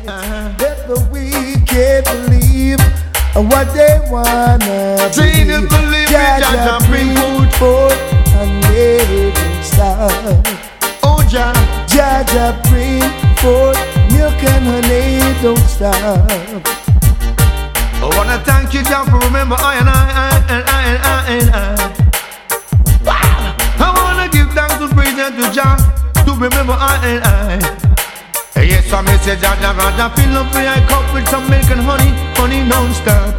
Let the wicked believe what they wanna believe. Jah bring food forth and they don't stop. Oh Jah, Jah bring forth milk and honey, don't stop. I wanna thank you, Jah, for remember I. Wow. I wanna give thanks to praise and to Jah to remember I. Yes, I may say Jah, fill up my cup with some milk and honey, honey non-stop.